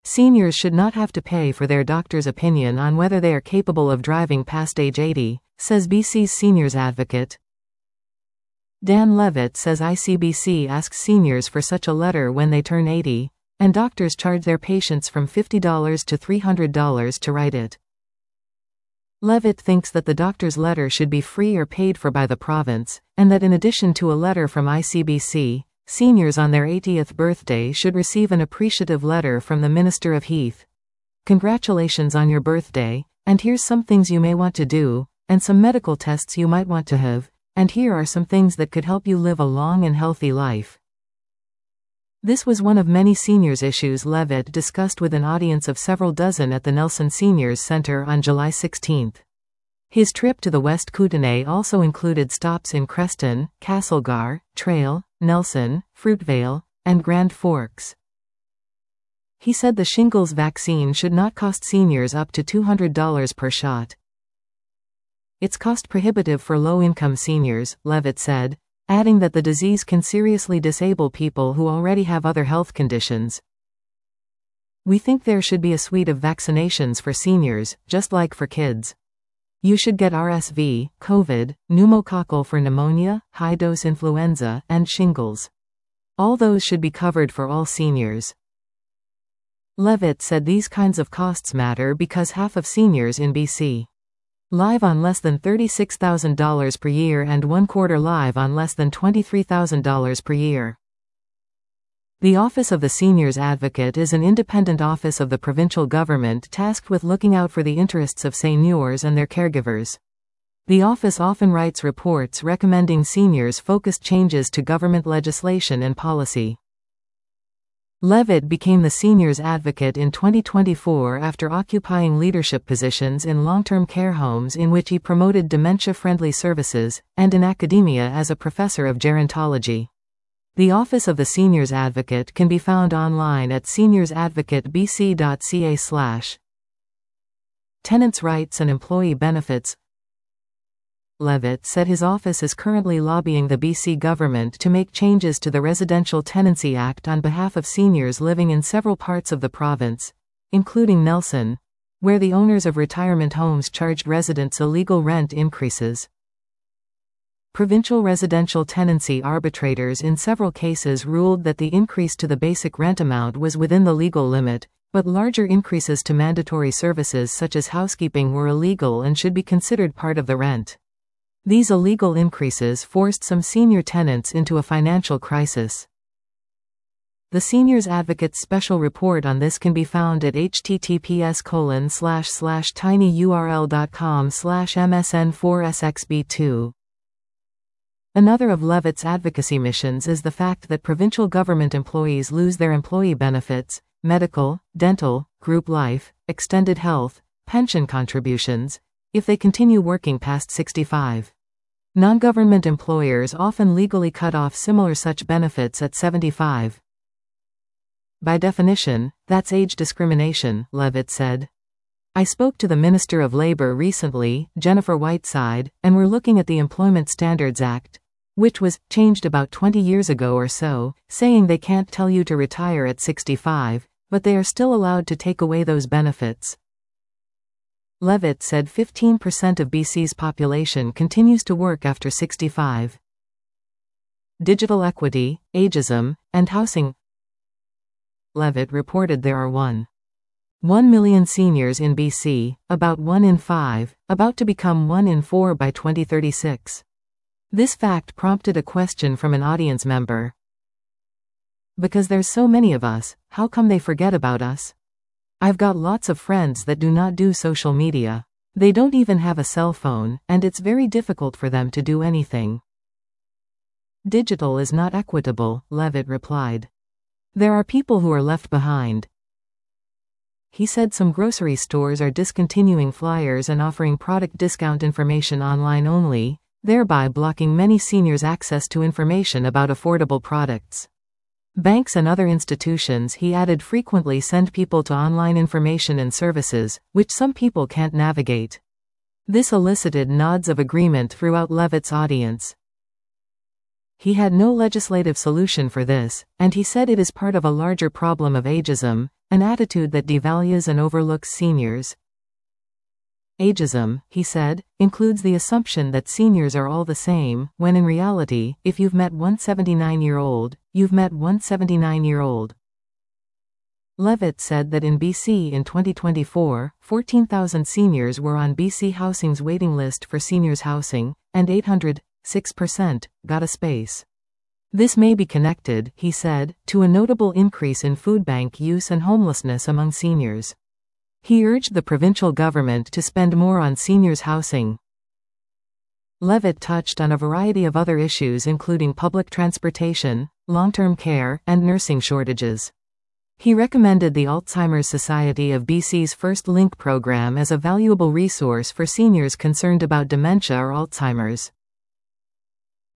Seniors should not have to pay for their doctor's opinion on whether they are capable of driving past age 80, says BC's seniors advocate. Dan Levitt says ICBC asks seniors for such a letter when they turn 80, and doctors charge their patients from $50 to $300 to write it. Levitt thinks that the doctor's letter should be free or paid for by the province, and that in addition to a letter from ICBC, seniors on their 80th birthday should receive an appreciative letter from the Minister of Health. Congratulations on your birthday, and here's some things you may want to do, and some medical tests you might want to have, and here are some things that could help you live a long and healthy life. This was one of many seniors' issues Levitt discussed with an audience of several dozen at the Nelson Seniors Centre on July 16. His trip to the West Kootenay also included stops in Creston, Castlegar, Trail, Nelson, Fruitvale, and Grand Forks. He said the shingles vaccine should not cost seniors up to $200 per shot. It's cost prohibitive for low-income seniors, Levitt said, adding that the disease can seriously disable people who already have other health conditions. We think there should be a suite of vaccinations for seniors, just like for kids. You should get RSV, COVID, pneumococcal for pneumonia, high-dose influenza, and shingles. All those should be covered for all seniors. Levitt said these kinds of costs matter because half of seniors in BC live on less than $36,000 per year and 1/4 live on less than $23,000 per year. The Office of the Seniors Advocate is an independent office of the provincial government tasked with looking out for the interests of seniors and their caregivers. The office often writes reports recommending seniors-focused changes to government legislation and policy. Levitt became the seniors advocate in 2024 after occupying leadership positions in long-term care homes in which he promoted dementia-friendly services, and in academia as a professor of gerontology. The Office of the Seniors Advocate can be found online at senioradvocatebc.ca/. Tenants' rights and employee benefits. Levitt said his office is currently lobbying the BC government to make changes to the Residential Tenancy Act on behalf of seniors living in several parts of the province, including Nelson, where the owners of retirement homes charged residents illegal rent increases. Provincial residential tenancy arbitrators in several cases ruled that the increase to the basic rent amount was within the legal limit, but larger increases to mandatory services such as housekeeping were illegal and should be considered part of the rent. These illegal increases forced some senior tenants into a financial crisis. The Seniors Advocate's special report on this can be found at https://tinyurl.com/msn4sxb2. Another of Levitt's advocacy missions is the fact that provincial government employees lose their employee benefits, medical, dental, group life, extended health, pension contributions, if they continue working past 65. Non-government employers often legally cut off similar such benefits at 75. By definition, that's age discrimination, Levitt said. I spoke to the Minister of Labour recently, Jennifer Whiteside, and we're looking at the Employment Standards Act, which was changed about 20 years ago or so, saying they can't tell you to retire at 65, but they are still allowed to take away those benefits. Levitt said 15% of BC's population continues to work after 65. Digital equity, ageism, and housing. Levitt reported there are 1 million seniors in BC, about 1 in 5, about to become 1 in 4 by 2036. This fact prompted a question from an audience member. Because there's so many of us, how come they forget about us? I've got lots of friends that do not do social media. They don't even have a cell phone, and it's very difficult for them to do anything. Digital is not equitable, Levitt replied. There are people who are left behind. He said some grocery stores are discontinuing flyers and offering product discount information online only, thereby blocking many seniors' access to information about affordable products. Banks and other institutions, he added, frequently send people to online information and services, which some people can't navigate. This elicited nods of agreement throughout Levitt's audience. He had no legislative solution for this, and he said it is part of a larger problem of ageism, an attitude that devalues and overlooks seniors. Ageism, he said, includes the assumption that seniors are all the same, when in reality, if you've met one 79-year-old, you've met one 79-year-old. Levitt said that in BC in 2024, 14,000 seniors were on BC Housing's waiting list for seniors housing, and 806%, got a space. This may be connected, he said, to a notable increase in food bank use and homelessness among seniors. He urged the provincial government to spend more on seniors housing. Levitt touched on a variety of other issues including public transportation, long-term care, and nursing shortages. He recommended the Alzheimer's Society of BC's First Link program as a valuable resource for seniors concerned about dementia or Alzheimer's.